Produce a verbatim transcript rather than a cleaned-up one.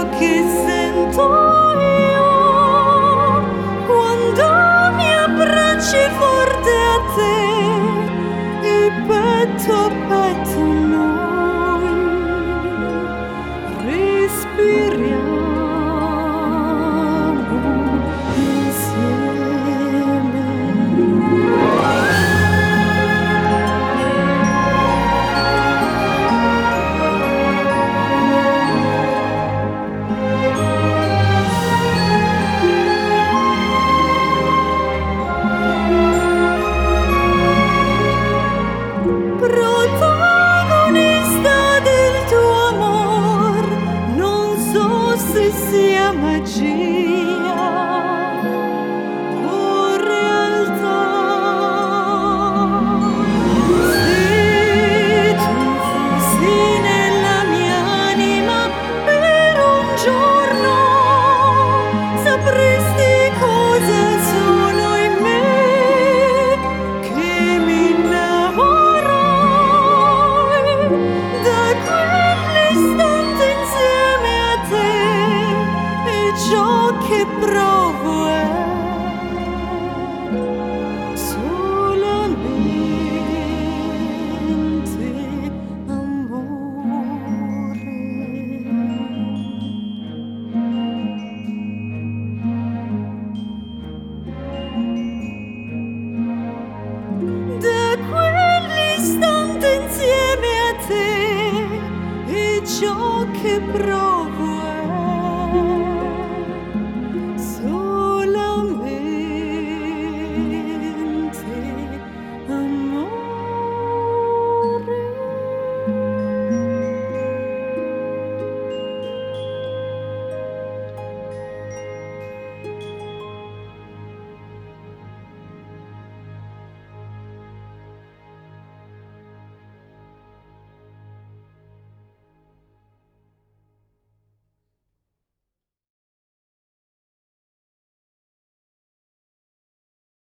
che sento io quando mi abbracci forte a te e petto a petto noi respiriamo insieme. Protagonista del tuo amor, non so se sia magia o realtà. Se tu fossi nella mia anima per un giorno, sapresti cosa sono in me, che mi innamorai da quell'istante insieme a te, e ciò che provo è solamente amore. Da quell'istante insieme a te, e ciò che provo